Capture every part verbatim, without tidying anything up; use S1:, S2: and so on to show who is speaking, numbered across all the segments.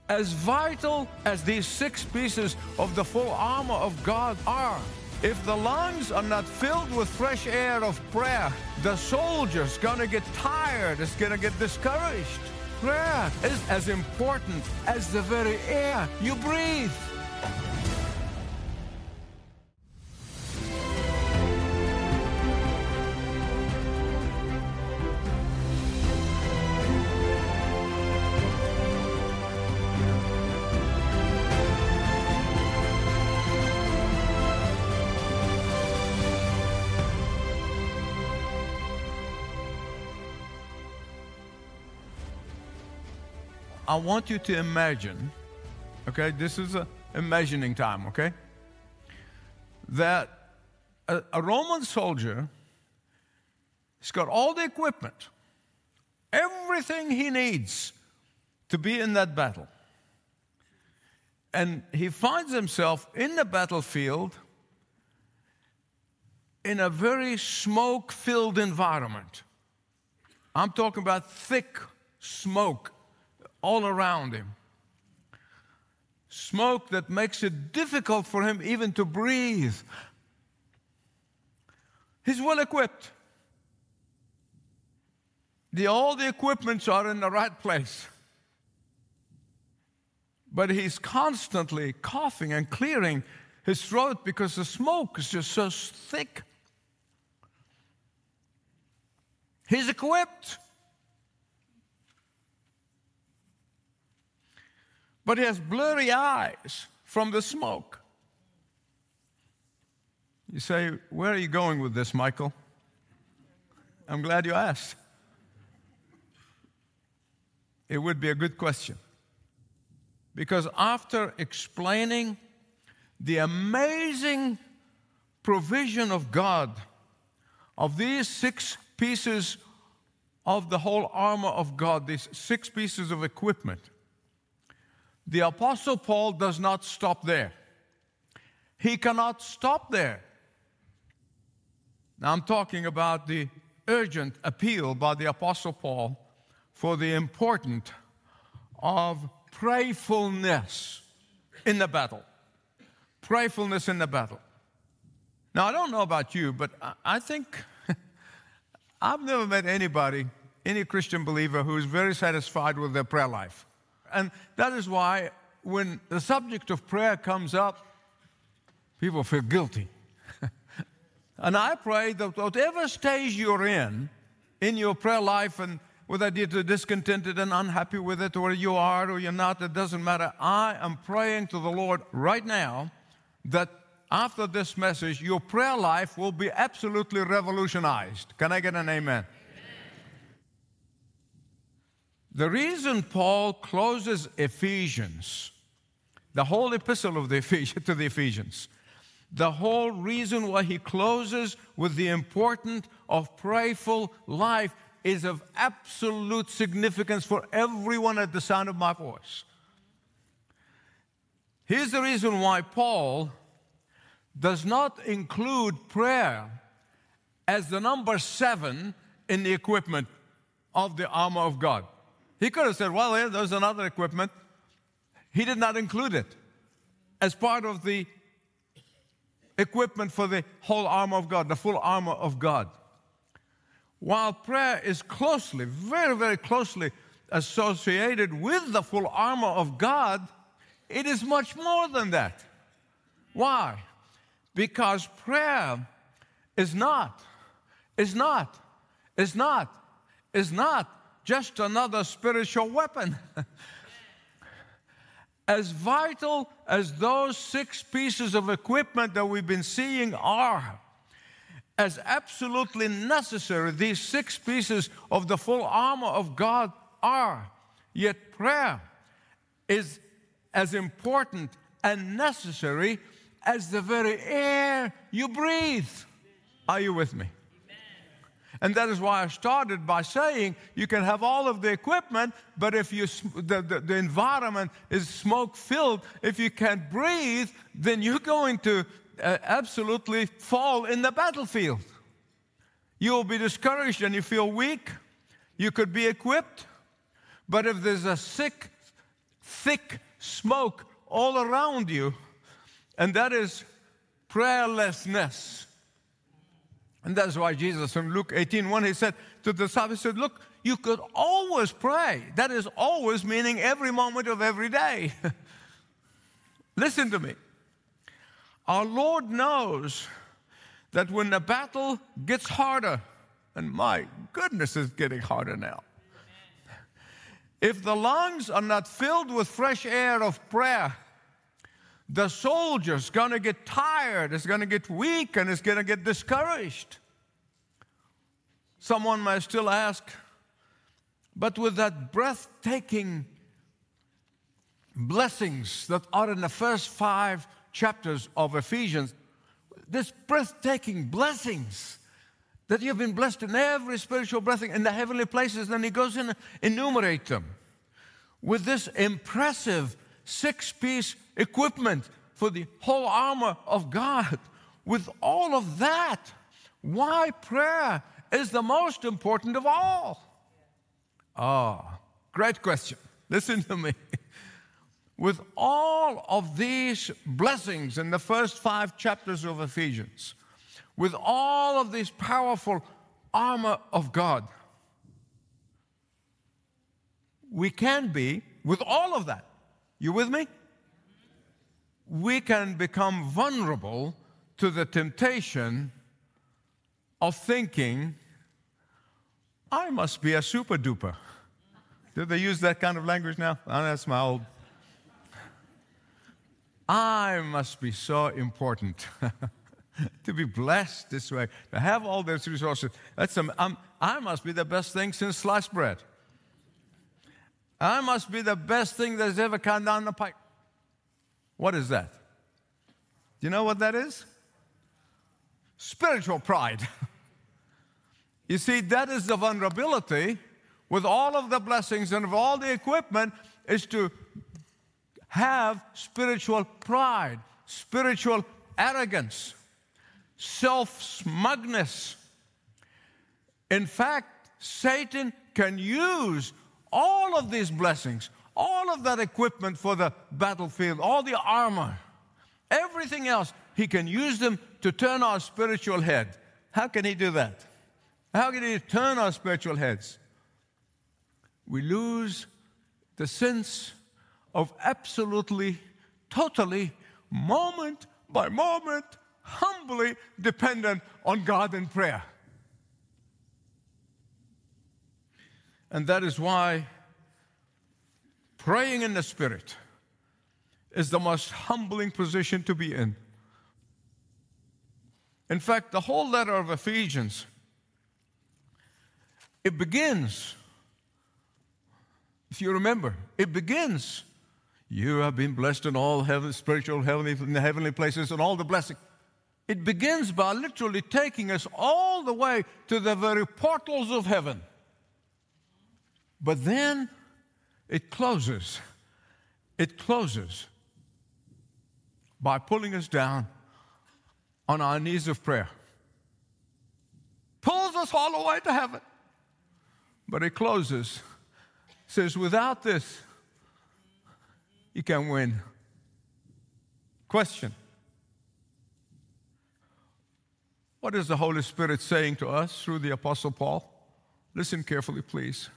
S1: As vital as these six pieces of the full armor of God are, if the lungs are not filled with fresh air of prayer, the soldier's gonna get tired, it's gonna get discouraged. Prayer is as important as the very air you breathe. I want you to imagine, okay, this is a imagining time, okay, that a, a Roman soldier has got all the equipment, everything he needs to be in that battle. And he finds himself in the battlefield in a very smoke-filled environment. I'm talking about thick smoke all around him. Smoke that makes it difficult for him even to breathe. He's well equipped. The, all the equipments are in the right place. But he's constantly coughing and clearing his throat because the smoke is just so thick. He's equipped. But he has blurry eyes from the smoke. You say, where are you going with this, Michael? I'm glad you asked. It would be a good question. Because after explaining the amazing provision of God of these six pieces of the whole armor of God, these six pieces of equipment, the Apostle Paul does not stop there. He cannot stop there. Now I'm talking about the urgent appeal by the Apostle Paul for the importance of prayerfulness in the battle. Prayerfulness in the battle. Now I don't know about you, but I think I've never met anybody, any Christian believer, who is very satisfied with their prayer life. And that is why when the subject of prayer comes up, people feel guilty. And I pray that whatever stage you're in, in your prayer life, and whether you're discontented and unhappy with it, or you are or you're not, it doesn't matter. I am praying to the Lord right now that after this message, your prayer life will be absolutely revolutionized. Can I get an amen? The reason Paul closes Ephesians, the whole epistle of the Ephesians, to the Ephesians, the whole reason why he closes with the importance of prayerful life is of absolute significance for everyone at the sound of my voice. Here's the reason why Paul does not include prayer as the number seven in the equipment of the armor of God. He could have said, well, yeah, there's another equipment. He did not include it as part of the equipment for the whole armor of God, the full armor of God. While prayer is closely, very, very closely associated with the full armor of God, it is much more than that. Why? Because prayer is not, is not, is not, is not just another spiritual weapon. As vital as those six pieces of equipment that we've been seeing are, as absolutely necessary these six pieces of the full armor of God are, yet prayer is as important and necessary as the very air you breathe. Are you with me? And that is why I started by saying you can have all of the equipment, but if you, the, the, the environment is smoke-filled, if you can't breathe, then you're going to uh, absolutely fall in the battlefield. You will be discouraged and you feel weak. You could be equipped, but if there's a sick, thick smoke all around you, and that is prayerlessness. And that's why Jesus in Luke eighteen one, he said to the disciples, he said, look, you could always pray. That is always meaning every moment of every day. Listen to me. Our Lord knows that when the battle gets harder, and my goodness, it's getting harder now. If the lungs are not filled with fresh air of prayer, the soldier's going to get tired, it's going to get weak, and it's going to get discouraged. Someone might still ask, but with that breathtaking blessings that are in the first five chapters of Ephesians, this breathtaking blessings that you've been blessed in every spiritual blessing in the heavenly places, and he goes in and enumerate them with this impressive six-piece equipment for the whole armor of God. With all of that, why prayer is the most important of all? Ah, oh, great question. Listen to me. With all of these blessings in the first five chapters of Ephesians, with all of this powerful armor of God, we can be, with all of that, you with me? We can become vulnerable to the temptation of thinking, I must be a super duper. Do they use that kind of language now? Oh, that's my old. I must be so important to be blessed this way, to have all those resources. That's some, um, I must be the best thing since sliced bread. I must be the best thing that's ever come down the pipe. What is that? Do you know what that is? Spiritual pride. You see, that is the vulnerability with all of the blessings and of all the equipment, is to have spiritual pride, spiritual arrogance, self-smugness. In fact, Satan can use all of these blessings, all of that equipment for the battlefield, all the armor, everything else, he can use them to turn our spiritual head. How can he do that? How can he turn our spiritual heads? We lose the sense of absolutely, totally, moment by moment, humbly dependent on God in prayer. And that is why praying in the Spirit is the most humbling position to be in. In fact, the whole letter of Ephesians, it begins, if you remember, it begins, you have been blessed in all heaven, spiritual, heavenly, in the heavenly places, and all the blessing. It begins by literally taking us all the way to the very portals of heaven. But then it closes. It closes by pulling us down on our knees of prayer. Pulls us all the way to heaven. But it closes. Says, without this, you can't win. Question. What is the Holy Spirit saying to us through the Apostle Paul? Listen carefully, please.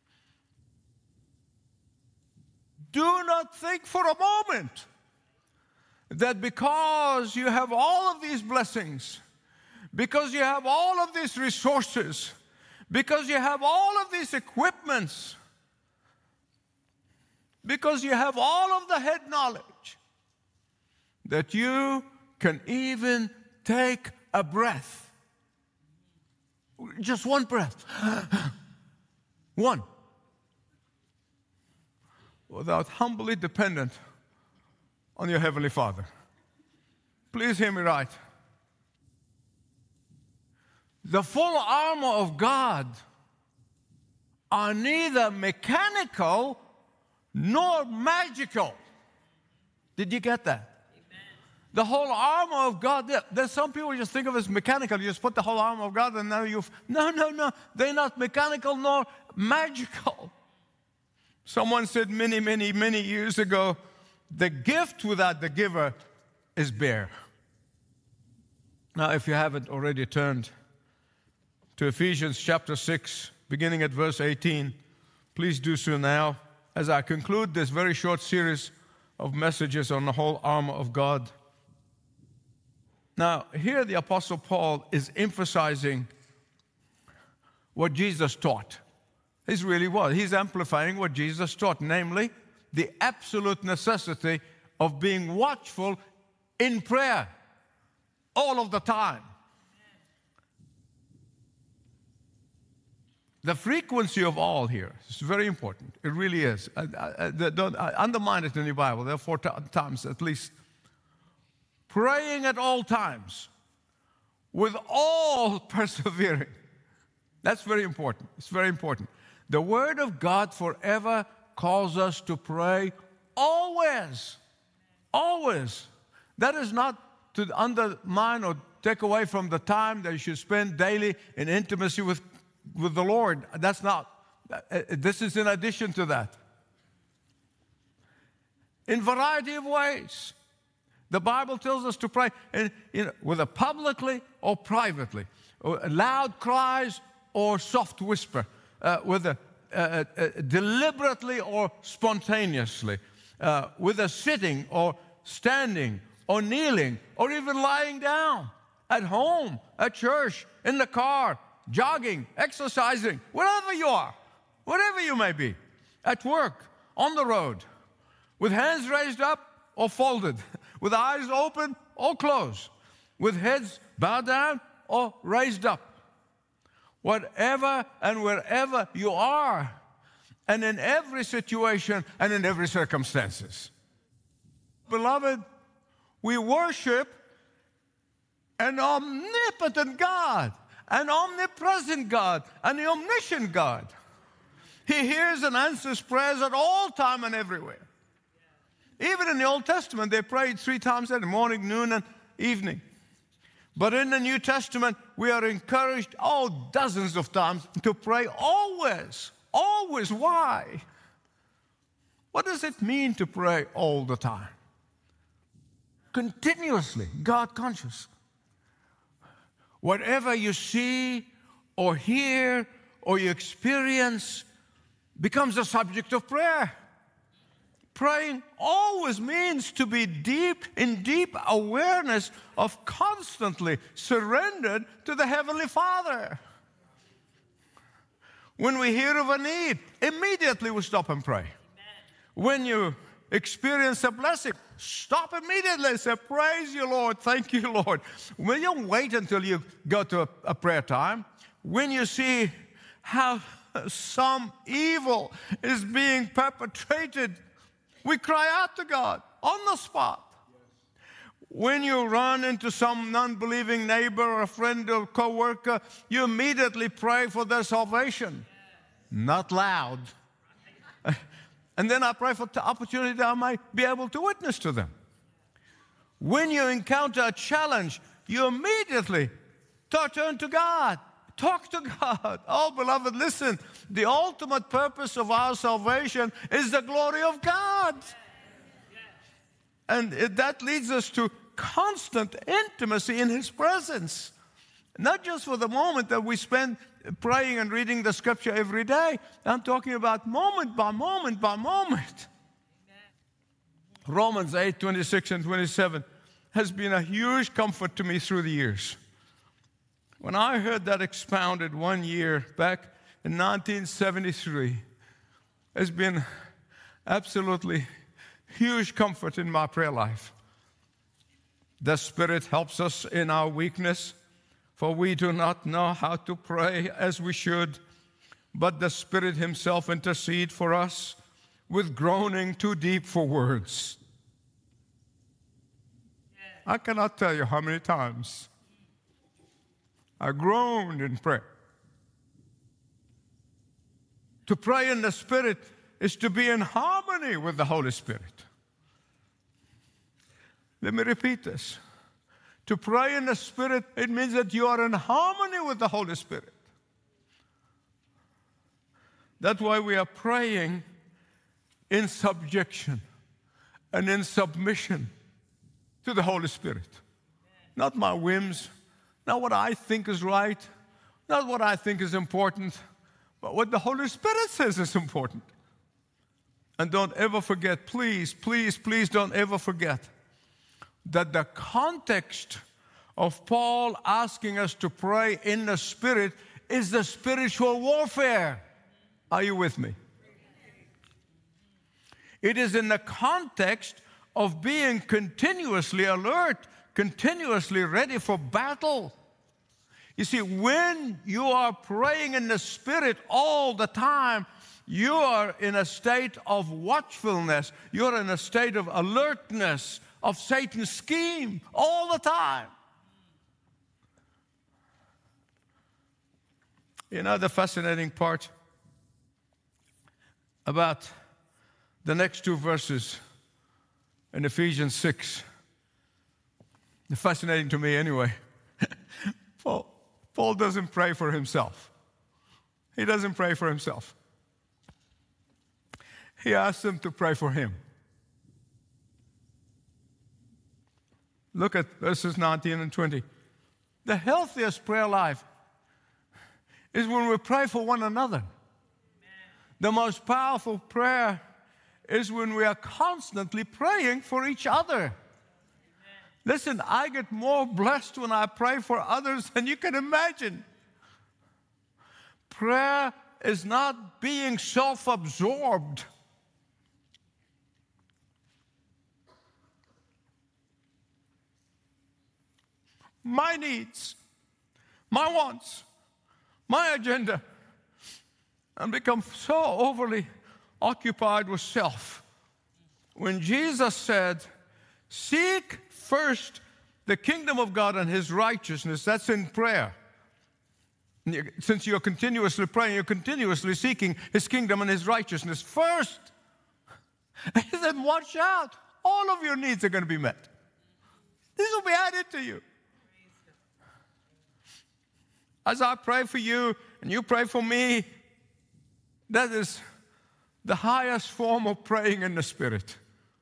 S1: Do not think for a moment that because you have all of these blessings, because you have all of these resources, because you have all of these equipments, because you have all of the head knowledge, that you can even take a breath. Just one breath. One. Without humbly dependent on your Heavenly Father. Please hear me right. The full armor of God are neither mechanical nor magical. Did you get that? Amen. The whole armor of God, there, there's some people just think of it as mechanical. You just put the whole armor of God and now you've, no, no, no. They're not mechanical nor magical. Someone said many, many, many years ago, the gift without the giver is bare. Now, if you haven't already turned to Ephesians chapter six, beginning at verse eighteen, please do so now as I conclude this very short series of messages on the whole armor of God. Now, here the Apostle Paul is emphasizing what Jesus taught. He's really what? He's amplifying what Jesus taught, namely the absolute necessity of being watchful in prayer all of the time. The frequency of all here is very important. It really is. I, I, I, don't I undermine it in the Bible. There are four t- times at least. Praying at all times with all persevering. That's very important. It's very important. The Word of God forever calls us to pray always. Always. That is not to undermine or take away from the time that you should spend daily in intimacy with, with the Lord. That's not. This is in addition to that. In variety of ways. The Bible tells us to pray in, in, whether publicly or privately, or loud cries or soft whisper, uh, whether uh, uh, deliberately or spontaneously, uh, whether sitting or standing or kneeling or even lying down, at home, at church, in the car, jogging, exercising, wherever you are, wherever you may be, at work, on the road, with hands raised up or folded, with eyes open or closed, with heads bowed down or raised up. Whatever and wherever you are, and in every situation and in every circumstances. Beloved, we worship an omnipotent God, an omnipresent God, an omniscient God. He hears and answers prayers at all time and everywhere. Even in the Old Testament, they prayed three times a day, morning, noon, and evening. But in the New Testament, we are encouraged, oh, dozens of times, to pray always. Always. Why? What does it mean to pray all the time? Continuously, God conscious. Whatever you see or hear or you experience becomes a subject of prayer. Praying always means to be deep, in deep awareness of constantly surrendered to the Heavenly Father. When we hear of a need, immediately we stop and pray. Amen. When you experience a blessing, stop immediately and say, praise you, Lord, thank you, Lord. When you wait until you go to a, a prayer time, when you see how some evil is being perpetrated, we cry out to God on the spot. When you run into some non-believing neighbor or a friend or co-worker, you immediately pray for their salvation. Not loud. And then I pray for the opportunity that I might be able to witness to them. When you encounter a challenge, you immediately turn to God. Talk to God. Oh, beloved, listen. The ultimate purpose of our salvation is the glory of God. And it, that leads us to constant intimacy in His presence. Not just for the moment that we spend praying and reading the Scripture every day. I'm talking about moment by moment by moment. Amen. Romans eight, twenty-six and twenty-seven has been a huge comfort to me through the years. When I heard that expounded one year back in nineteen seventy-three, it's been absolutely huge comfort in my prayer life. The Spirit helps us in our weakness, for we do not know how to pray as we should, but the Spirit Himself intercedes for us with groaning too deep for words. I cannot tell you how many times I groaned in prayer. To pray in the Spirit is to be in harmony with the Holy Spirit. Let me repeat this. To pray in the Spirit, it means that you are in harmony with the Holy Spirit. That's why we are praying in subjection and in submission to the Holy Spirit. Not my whims, not what I think is right, not what I think is important, but what the Holy Spirit says is important. And don't ever forget, please, please, please don't ever forget that the context of Paul asking us to pray in the Spirit is the spiritual warfare. Are you with me? It is in the context of being continuously alert, continuously ready for battle. You see, when you are praying in the Spirit all the time, you are in a state of watchfulness. You're in a state of alertness of Satan's scheme all the time. You know the fascinating part about the next two verses in Ephesians six? They're fascinating to me anyway. Paul, Paul doesn't pray for himself. He doesn't pray for himself. He asks them to pray for him. Look at verses nineteen and twenty. The healthiest prayer life is when we pray for one another. Amen. The most powerful prayer is when we are constantly praying for each other. Amen. Listen, I get more blessed when I pray for others than you can imagine. Prayer is not being self-absorbed. My needs, my wants, my agenda, and become so overly occupied with self. When Jesus said, seek first the kingdom of God and His righteousness, that's in prayer. Since you're continuously praying, you're continuously seeking His kingdom and His righteousness first. He said, watch out. All of your needs are going to be met. This will be added to you. As I pray for you and you pray for me, that is the highest form of praying in the Spirit.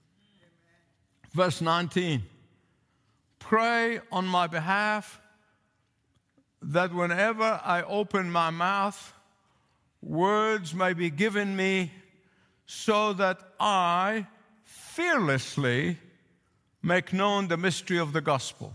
S1: Verse nineteen, pray on my behalf that whenever I open my mouth, words may be given me so that I fearlessly make known the mystery of the gospel.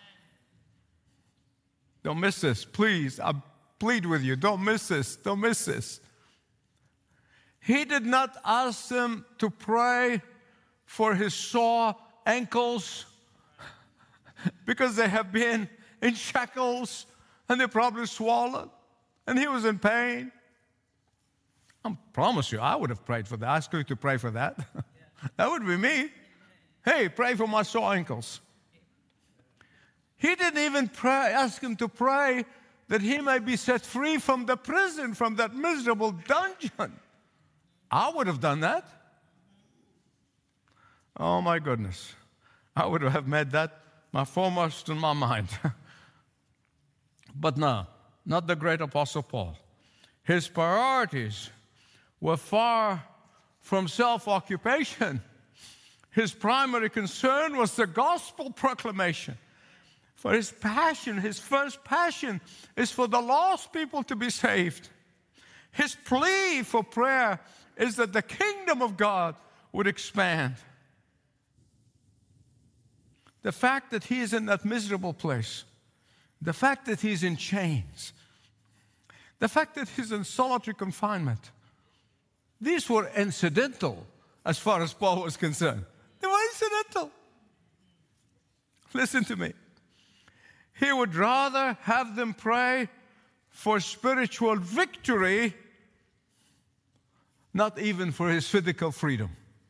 S1: Don't miss this, please. I plead with you. Don't miss this. Don't miss this. He did not ask them to pray for his sore ankles because they have been in shackles and they probably swallowed and he was in pain. I promise you, I would have prayed for that. I asked you to pray for that. That would be me. Hey, pray for my sore ankles. He didn't even pray, ask him to pray that he may be set free from the prison, from that miserable dungeon. I would have done that. Oh, my goodness. I would have made that my foremost in my mind. But no, not the great Apostle Paul. His priorities were far from self-occupation. His primary concern was the gospel proclamation. For his passion, his first passion, is for the lost people to be saved. His plea for prayer is that the kingdom of God would expand. The fact that he is in that miserable place, the fact that he's in chains, the fact that he's in solitary confinement, these were incidental as far as Paul was concerned. They were incidental. Listen to me. He would rather have them pray for spiritual victory, not even for his physical freedom.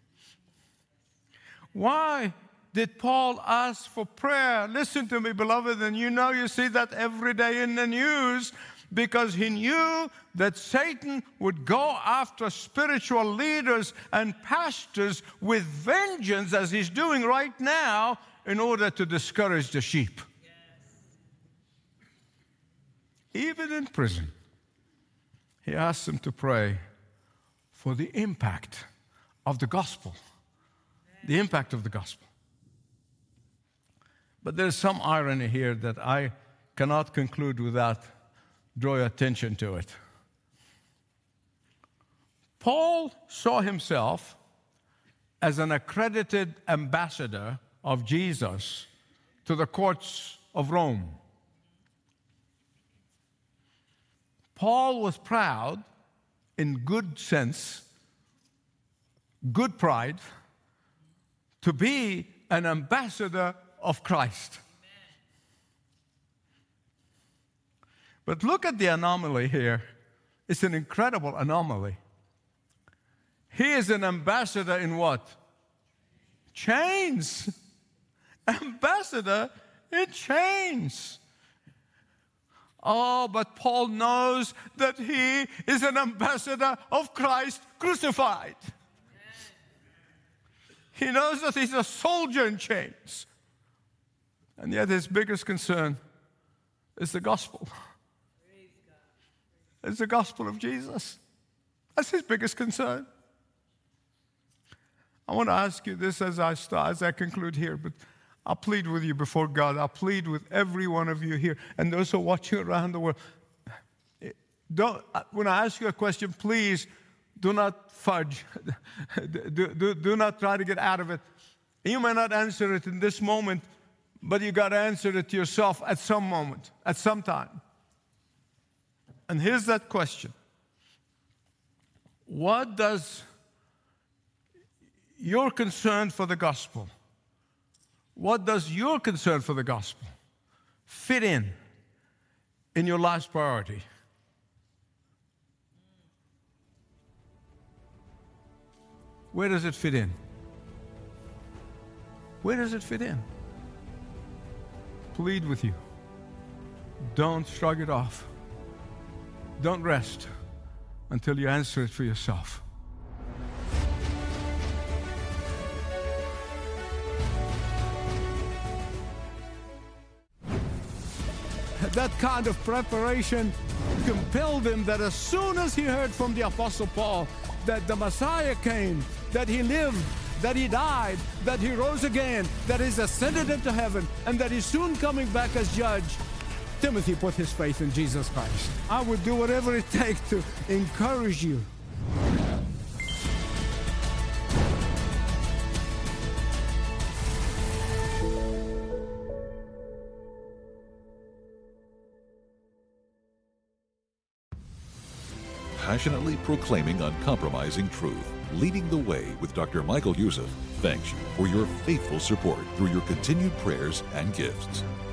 S1: Why did Paul ask for prayer? Listen to me, beloved, and you know you see that every day in the news, because he knew that Satan would go after spiritual leaders and pastors with vengeance, as he's doing right now, in order to discourage the sheep. Even in prison, he asked them to pray for the impact of the gospel, the impact of the gospel. But there's some irony here that I cannot conclude without drawing your attention to it. Paul saw himself as an accredited ambassador of Jesus to the courts of Rome. Paul was proud, in good sense, good pride, to be an ambassador of Christ. But look at the anomaly here. It's an incredible anomaly. He is an ambassador in what? Chains. Ambassador in chains. Oh, but Paul knows that he is an ambassador of Christ crucified. He knows that he's a soldier in chains. And yet his biggest concern is the gospel. It's the gospel of Jesus. That's his biggest concern. I want to ask you this as I start, as I conclude here, but I'll plead with you before God. I'll plead with every one of you here and those who are watching around the world. Don't, when I ask you a question, please do not fudge. do, do, do not try to get out of it. You may not answer it in this moment, but you got to answer it to yourself at some moment, at some time. And here's that question. What does your concern for the gospel, what does your concern for the gospel fit in in your life's priority? Where does it fit in? Where does it fit in? Plead with you. Don't shrug it off. Don't rest until you answer it for yourself. That kind of preparation compelled him that as soon as he heard from the Apostle Paul that the Messiah came, that he lived, that he died, that he rose again, that he's ascended into heaven, and that he's soon coming back as judge, Timothy put his faith in Jesus Christ. I would do whatever it takes to encourage you.
S2: Passionately proclaiming uncompromising truth, leading the way with Doctor Michael Youssef, thanks you for your faithful support through your continued prayers and gifts.